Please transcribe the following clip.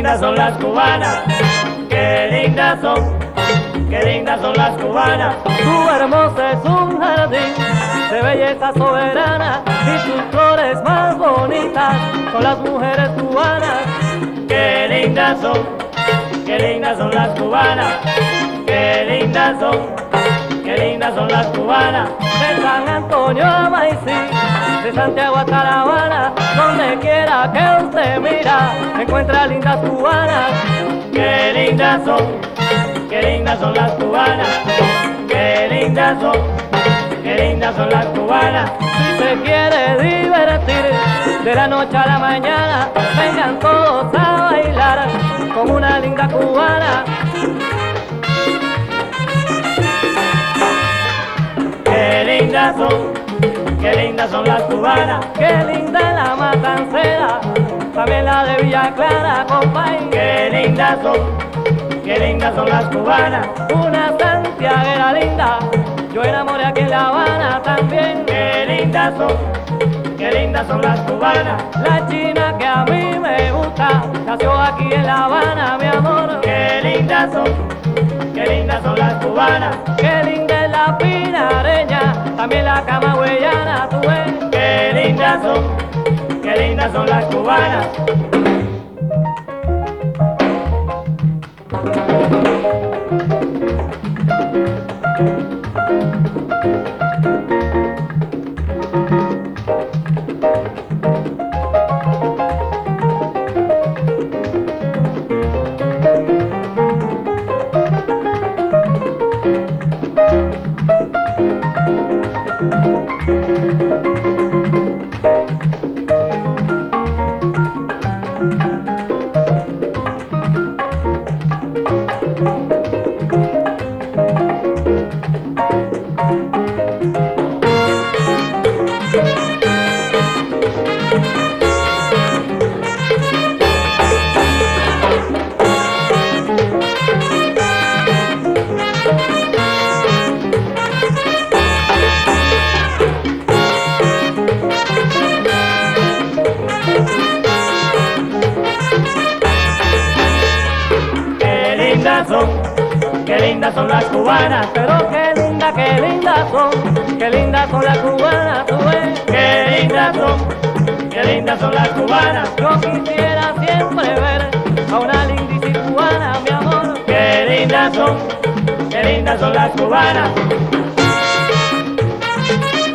lindas son las cubanas, qué lindas son las cubanas. Tu hermosa es un jardín de belleza soberana y sus flores más bonitas son las mujeres cubanas. Qué lindas son las cubanas, qué lindas son las cubanas. De San Antonio a Maicí, de Santiago hasta La Habana, donde quiera que usted mira, encuentra lindas cubanas. Qué lindas son las cubanas, qué lindas son las cubanas. Si se quiere divertir de la noche a la mañana, vengan todos a bailar con una linda cubana. Qué lindas son las cubanas, Qué linda es la Matancera, también la de Villa Clara, compay. qué lindas son las cubanas. Una santiaguera linda, yo enamoré aquí en La Habana también. Qué lindas son las cubanas. La china que a mí me gusta, nació aquí en La Habana, mi amor. Qué lindas son las cubanas. Qué linda es la pinareña, también la camagüeyana, tú ves. Qué lindas son las cubanas. Qué lindas son las cubanas, Pero qué lindas son las cubanas, tú ves. qué lindas son las cubanas. Yo quisiera siempre ver a una lindísima cubana, mi amor. Qué lindas son las cubanas.